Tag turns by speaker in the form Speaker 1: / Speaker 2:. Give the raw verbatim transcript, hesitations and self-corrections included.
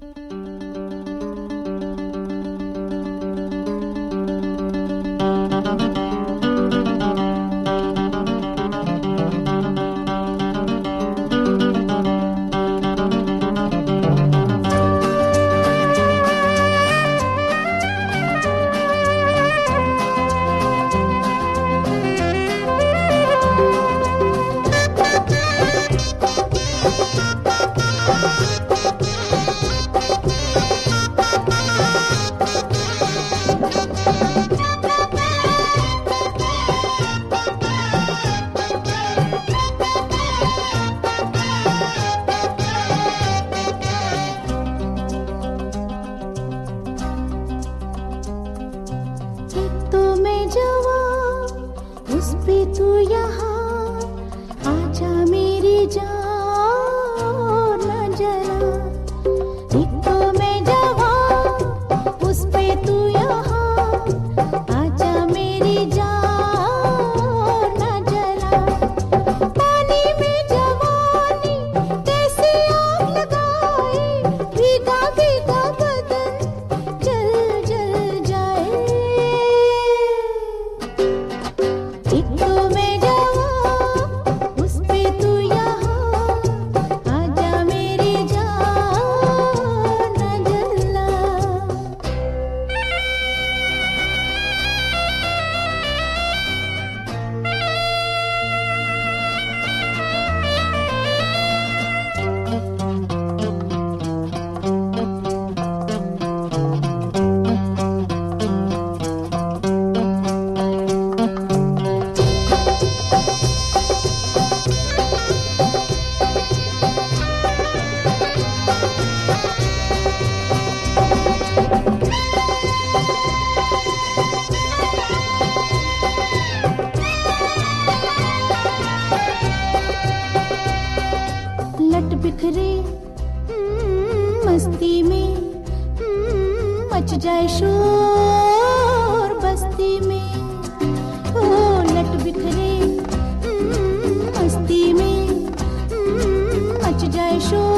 Speaker 1: उस पे तू यहाँ आजा मेरी जान न जला। एक तो मैं जवां उस पे तू यहाँ आजा मेरी जान न जला। पानी में जवानी कैसे आग लगाए, भीगा भीगा बदन जल जल जाए। एक तो मैं जवां उस पे तू यहाँ आजा मेरी जान न जला। लट बिखरे हम्म, मस्ती में हम्म, मच जाए शोर बस्ती में। ओ लट बिखरे हम्म, मस्ती में हम्म, मच जाए शोर